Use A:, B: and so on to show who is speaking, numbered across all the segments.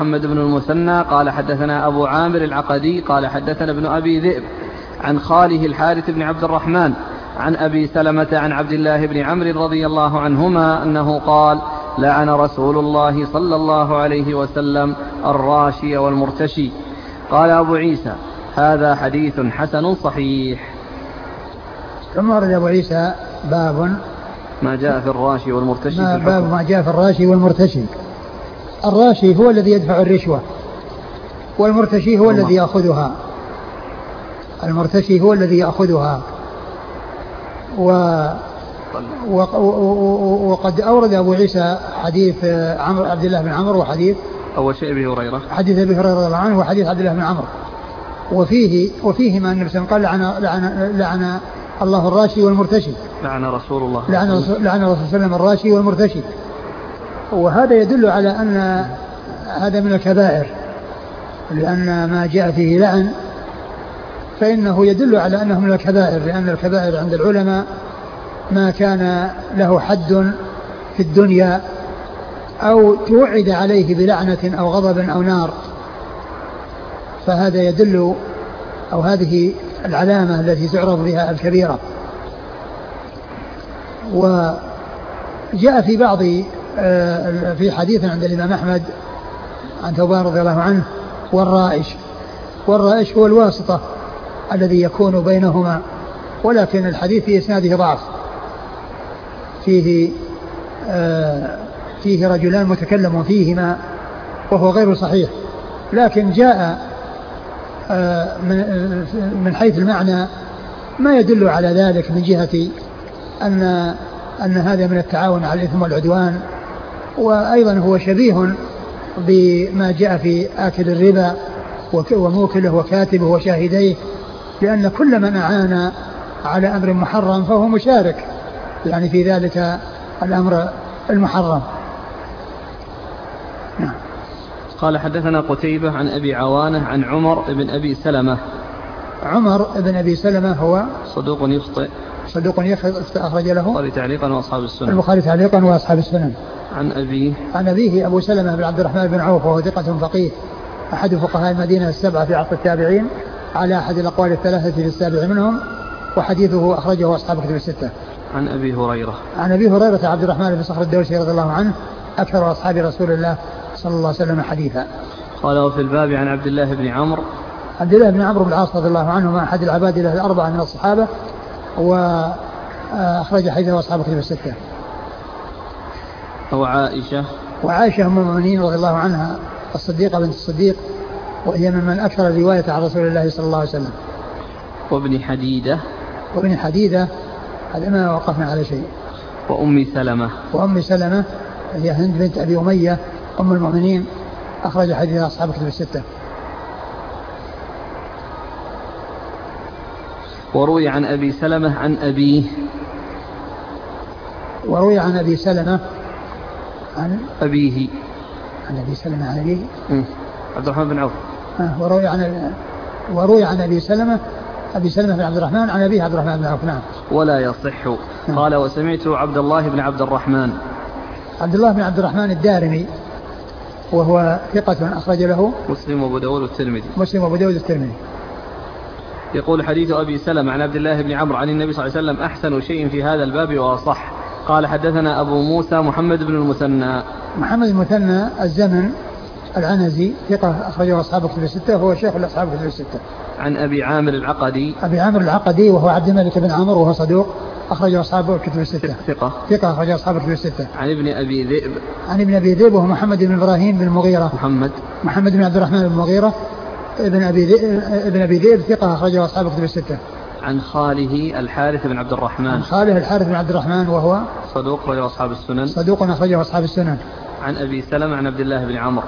A: محمد بن المثنى قال حدثنا أبو عامر العقدي قال حدثنا ابن أبي ذئب عن خاله الحارث بن عبد الرحمن عن أبي سلمة عن عبد الله بن عمرو رضي الله عنهما أنه قال لعن رسول الله صلى الله عليه وسلم الراشي والمرتشي. قال أبو عيسى هذا حديث حسن صحيح.
B: ثم ورد أبو عيسى باب
A: ما جاء في الراشي والمرتشي
B: باب ما جاء في الراشي والمرتشي. الراشي هو الذي يدفع الرشوة، والمرتشي هو الذي يأخذها. المرتشي هو الذي يأخذها. وقد أورد أبو عيسى حديث عبد الله بن عمرو وحديث
A: أول شيء أبي هريرة،
B: حديث أبي هريرة رضي الله عنه وحديث عبد الله بن عمرو، وفيه ما النبي صلى الله عليه وسلم قال لعن الله الراشي والمرتشي.
A: لعن رسول الله
B: لعن الرسول صلى الله عليه وسلم الراشي والمرتشي. وهذا يدل على أن هذا من الكبائر، لأن ما جاء فيه لعن فإنه يدل على أنه من الكبائر، لأن الكبائر عند العلماء ما كان له حد في الدنيا أو توعد عليه بلعنة أو غضب أو نار، فهذا يدل أو هذه العلامة التي تعرف بها الكبيرة. وجاء في بعض في حديث عند الإمام أحمد عن ثوبان رضي الله عنه والرائش هو الواسطة الذي يكون بينهما، ولكن الحديث في إسناده ضعف، فيه رجلان متكلم فيهما وهو غير صحيح، لكن جاء من حيث المعنى ما يدل على ذلك من جهة أن هذا من التعاون على الإثم والعدوان، وأيضا هو شبيه بما جاء في آكل الربا وموكله وكاتبه وشاهديه، لأن كل من أعان على أمر محرم فهو مشارك يعني في ذلك الأمر المحرم. نعم.
A: قال حدثنا قتيبة عن أبي عوانة عن عمر بن أبي سلمة.
B: عمر بن أبي سلمة هو
A: صدوق يخطئ
B: أخرج له
A: البخاري تعليقا وأصحاب السنن.
B: البخاري تعليقا وأصحاب السنن.
A: عن
B: أبيه أبو سلمة بن عبد الرحمن بن عوف وهو ثقة فقيه أحد فقهاء المدينة السبعة في عصر التابعين على أحد الأقوال الثلاثة في السابع منهم، وحديثه أخرجه أصحاب الكتب الستة.
A: عن أبي
B: هريرة عبد الرحمن بن صخر الدوسي رضي الله عنه أكثر أصحاب رسول الله صلى الله عليه وسلم حديثا.
A: قال وفي الباب عن عبد الله بن عمرو
B: بن العاص رضي الله عنه مع أحد العباد له الأربعة من الصحابة، وأخرج حديثه أصحاب الكتب الستة.
A: وعائشة
B: أم المؤمنين رضي الله عنها الصديقة بنت الصديق، وهي من أكثر الرواية عن رسول الله صلى الله عليه وسلم.
A: وابن
B: حديدة هذا ما وقفنا على شيء.
A: وأم
B: سلمة هي هند بنت أبي أمية أم المؤمنين، أخرج حديث أصحاب الكتب الستة.
A: وروي عن أبي سلمة عن أبيه. عبد الرحمن بن عوف.
B: وروي عن أبي سلمة بن عبد الرحمن عن أبيه عبد الرحمن بن عوف. نعم.
A: ولا يصح. قال وسمعت عبد الله بن عبد الرحمن
B: الدارمي وهو ثقة أخرج له
A: مسلم وأبو داود والترمذي. يقول حديث أبي سلمة عن عبد الله بن عمرو عن النبي صلى الله عليه وسلم أحسن شيء في هذا الباب وأصح. قال حدثنا أبو موسى محمد بن المثنى
B: الزمن العنزي ثقة أخرجه أصحاب الكتب الستة، هو شيخ أصحاب الكتب الستة.
A: عن أبي عامر
B: العقدي وهو عبد الملك بن عمرو وهو صدوق أخرجه أصحاب الكتب الستة.
A: ثقة
B: أخرجه أصحاب الكتب الستة.
A: عن ابن أبي ذئب
B: وهو محمد بن إبراهيم بن المغيرة. محمد بن عبد الرحمن بن المغيرة ابن أبي ذئب ثقة أخرجه أصحاب الكتب الستة.
A: عن خاله الحارث بن عبد الرحمن وهو صدوق أخرجه أصحاب السنن. عن أبي سلمة عن عبد الله بن عمرو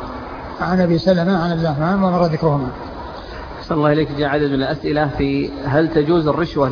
A: ومر ذكرهما. صلى الله عليك. جاء عدد من الأسئلة في هل تجوز الرشوة